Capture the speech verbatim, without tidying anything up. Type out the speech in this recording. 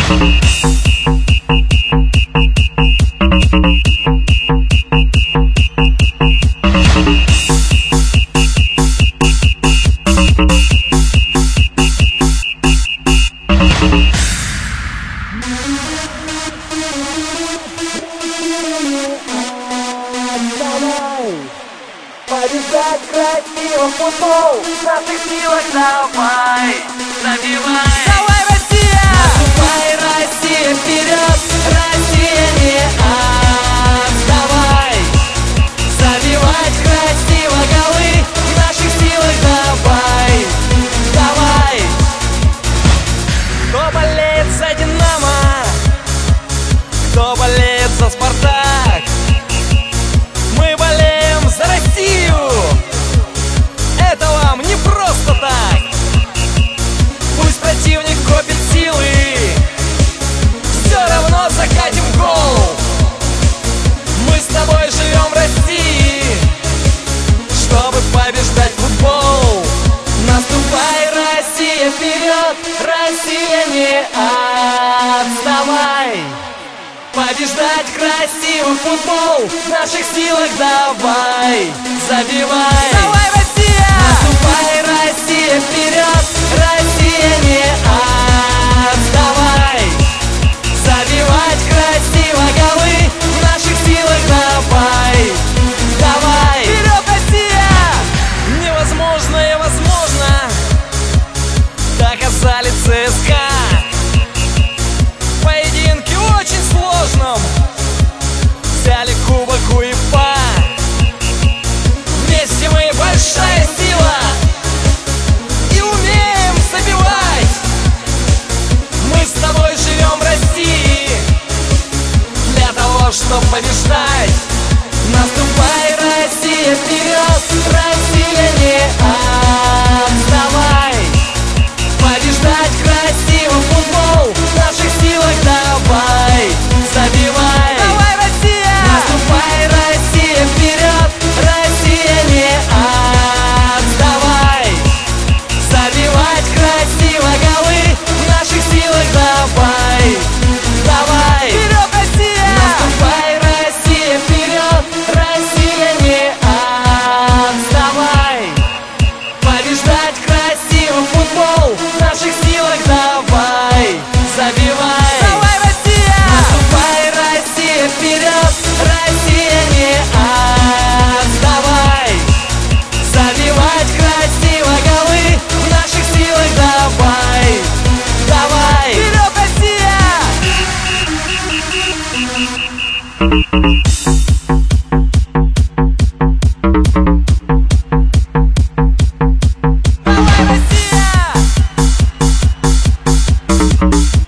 Побеждать красиво футбол, в наших силах давай, забивай. Давай, Россия! Наступай, Россия, вперед, Россия, не отставай. Забивать красиво голы, в наших силах давай, давай. Кто болеет за Динамо? Кто болеет за Спартак? Мы болеем за Россию! Это вам не просто так! Пусть противник копит силы, все равно закатим гол. Мы с тобой живем в России, чтобы побеждать футбол. Наступай, Россия, вперед, Россия, не отставай. Побеждать красиво футбол, в наших силах давай, забивай. Давай, Россия! Наступай, Россия, вперед, Россия, не отставай. Забивать красиво голы, в наших силах давай, давай. Вперед, Россия! Невозможное возможно, Доказали ЦСКА. В поединке очень сложном взяли кубок УЕФА. вместе мы большая сила И умеем забивать. Мы с тобой живем в России Для того, чтобы побеждать. Наступай, Россия, вперед, Россия, не отставай. Побеждать красиво футбол, в наших силах давай, забивай. Давай, Россия! Наступай, Россия, вперед, Россия, не отставай. Забивать красиво голы, в наших силах давай, давай. Вперед, Россия! Наступай, Россия, вперед, Россия, не отставай. Побеждать красиво футбол, в наших силах давай, забивай. Давай, Россия! Наступай, Россия, вперед, Россия, не отставай. Забивать красиво голы, в наших силах давай, давай. Вперед, Россия! Давай, Россия!